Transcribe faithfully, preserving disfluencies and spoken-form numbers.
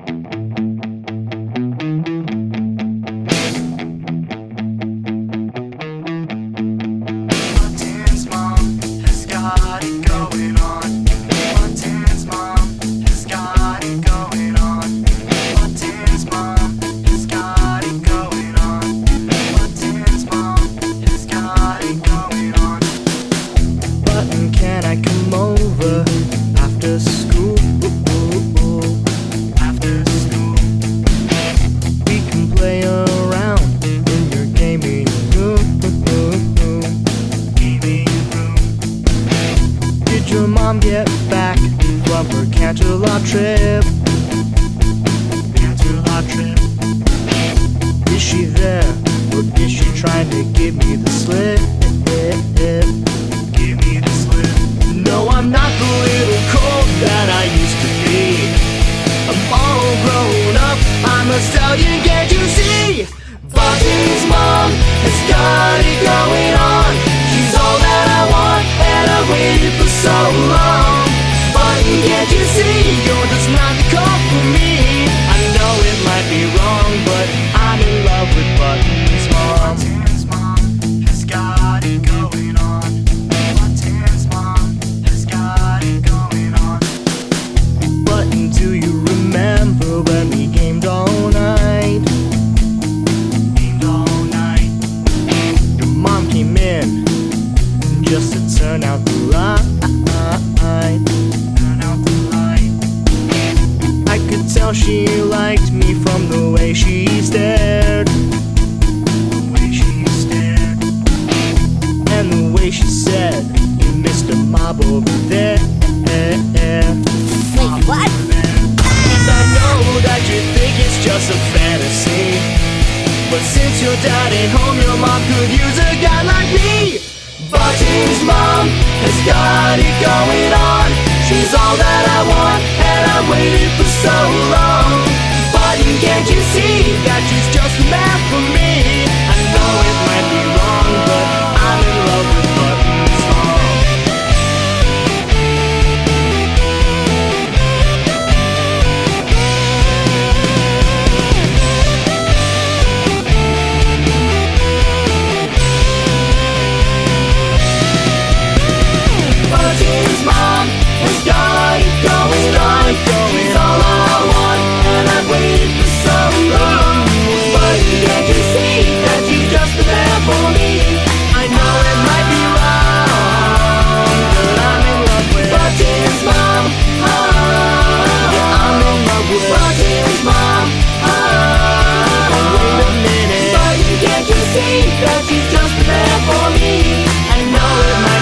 Button's mom has got it going on. Button's mom has got it going on. Button's mom has got it going on. Button's mom has got it going on. Button, can I come over after school? After school, we can play around in your gaming room. Gaming room. Did your mom get back from her Canterlot trip? Canterlot trip. Is she there, or is she trying to give me the slip? Give me the slip. No, I'm not the little colt that I used to be. I'm all grown up, I'm a stallion, can't you see? Button's mom has got it going on. She's all that I want, and I've waited for so long. Button, can't you see? You're just not the call for me. I know it might be wrong, but I'm in love with Button's mom. Button's mom has got it going on. Button's mom has got it going on. Button, do you remember when we gamed all night? Gamed all night. Your mom came in just to turn out the light. Turn out the light. I could tell she liked me from the way she stared. The way she stared. And the way she said, "You missed a mob over there." Wait, what? And I know that you think it's just a fantasy, but since your dad ain't home, your mom could use a guy like me. Button's mom has got it going on. She's all that I want, and I've waited for so long. Button, can't you see that she's just the man for me? I know it might be wrong, but I'm in love with Button's mom. Button's mom has got it going on. She's all I want, and I've waited for so long. Button, can't you see that she's just the man for me? I know it might be wrong, but I'm in love with Button's mom. Oh, yeah, I'm in love with Button's mom. Oh, wait a minute. Button, can't you see that she's just the man for me? I know it might